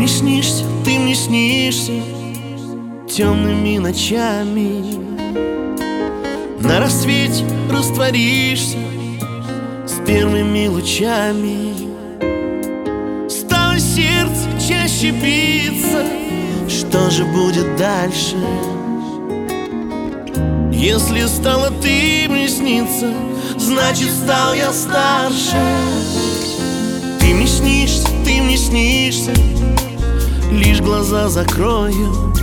ты мне снишься темными ночами. На рассвете растворишься с первыми лучами. Стало сердце чаще биться. Что же будет дальше? Если стала ты мне сниться, значит стал я старше. Ты мне снишься, лишь глаза закрою.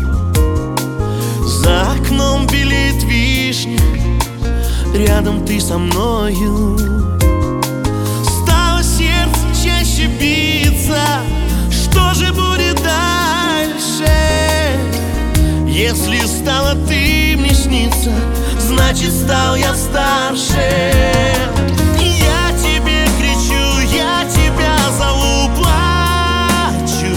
За окном белеет вишня, рядом ты со мною. Стало сердце чаще биться. Что же будет дальше? Если стала ты мне сниться, значит стал я старше. Я тебе кричу, я тебя зову, плачу.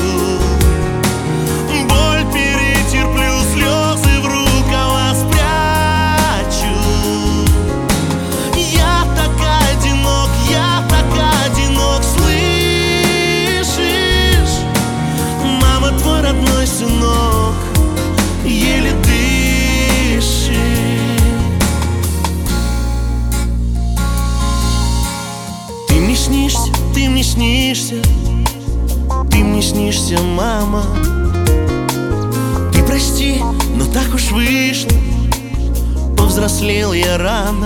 Боль перетерплю, слезы в рукава спрячу. Я так одинок, слышишь? Мама, твой родной сынок еле дышит. Ты мне снишься, мама. Ты прости, но так уж вышло, повзрослел я рано.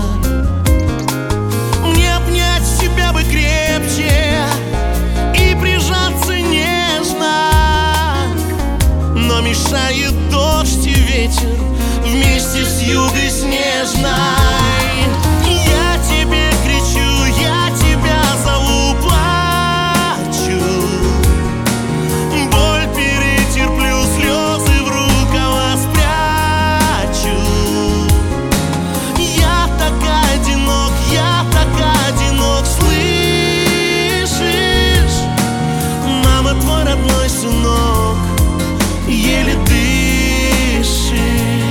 Мне обнять себя бы крепче и прижаться нежно, но мешает дождь и ветер вместе с югой снежной. Я тебе кричу, я тебя зову, плачу. Боль перетерплю, слезы в рукава спрячу. Я так одинок, слышишь? Мама, твой родной сынок еле дышит.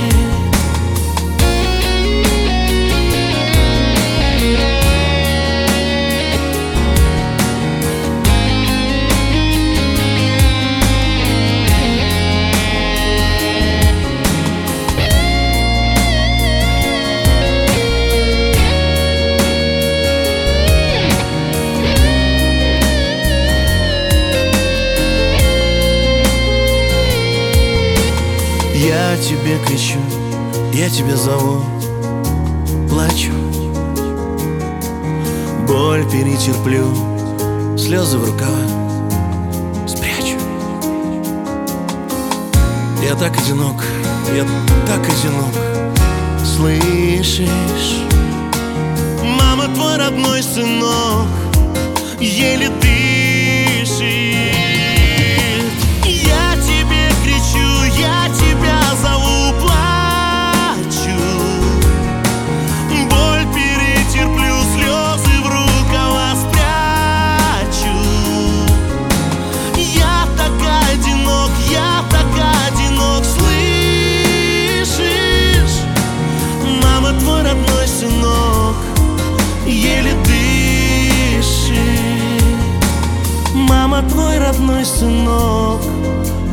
Я тебе кричу, я тебя зову, плачу. Боль перетерплю, слезы в рукава спрячу. Я так одинок, слышишь? Мама, твой родной сынок еле дышит. Я тебе кричу, я тебя зову, плачу. Боль перетерплю, слезы в рукава спрячу. Я так одинок, слышишь? Мама, твой родной сынок еле дышит. Мама, твой родной сынок